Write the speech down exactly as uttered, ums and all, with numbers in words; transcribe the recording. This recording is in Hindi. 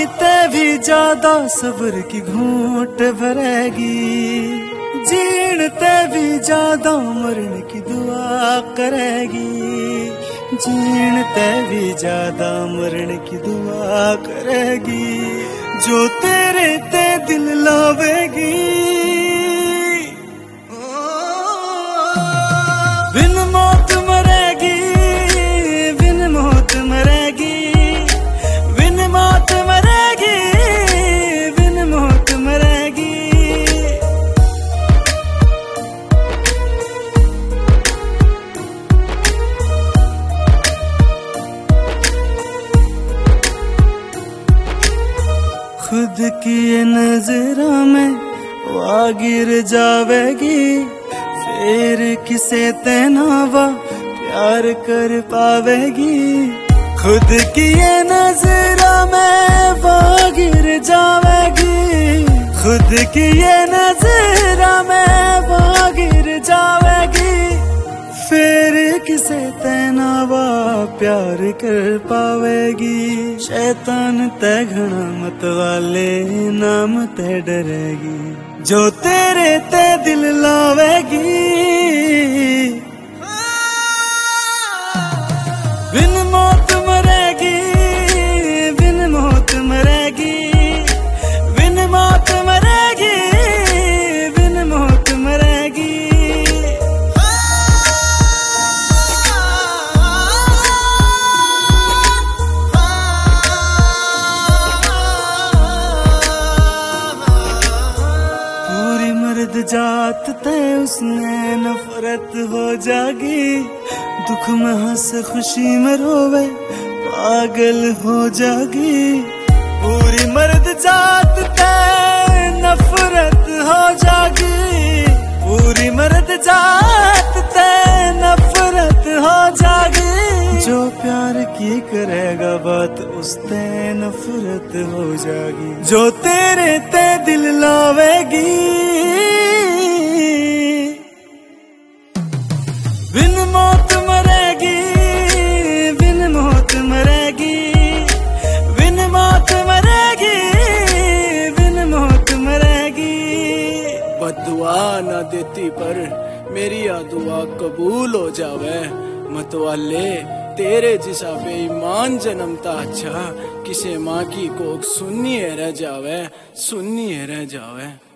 ते भी ज्यादा सब्र की घूंट भरेगी, जीण ते भी ज्यादा मरण की दुआ करेगी, जीण ते भी ज्यादा मरण की दुआ करेगी, जो तेरे ते दिल लावेगी। बिन मौत मरेगी, बिन मौत मरेगी, बिन मौत मरेगी, बिन मौत मरेगी। खुद की ये नजरों में वो गिर जावेगी, फिर किसे तेनावा प्यार कर पावेगी। खुद की ये नजरों में वो गिर जावेगी, खुद की ये नजरों में वो गिर जावेगी, फिर किसे तेनावा प्यार कर पावेगी। शैतान ते घना मत वाले नाम ते डरेगी, जो तेरे ते दिल लावेगी। बिन मौत मरेगी, बिन मौत मरेगी, बिन मौत मरेगी, बिन मौत मरेगी। जात ते उसने नफरत हो जागी, दुख में हंस खुशी में रोवे पागल हो जागी। पूरी मर्द जात ते नफरत हो जागी, पूरी मर्द जात ते नफरत हो जागी, जो प्यार की करेगा बात उसते नफरत हो जागी, जो तेरे ते दिल लावेगी। बिन मौत मरेगी, बिन मौत मरेगी, बिन मौत मरेगी, बिन मौत मरेगी। बद्दुआ न देती पर मेरी आ दुआ कबूल हो जावे, मतवाले तेरे जिसा बेईमान जन्मता अच्छा, किसे माँ की कोख सुन्नी रह जावे, सुन्नी रह जावे।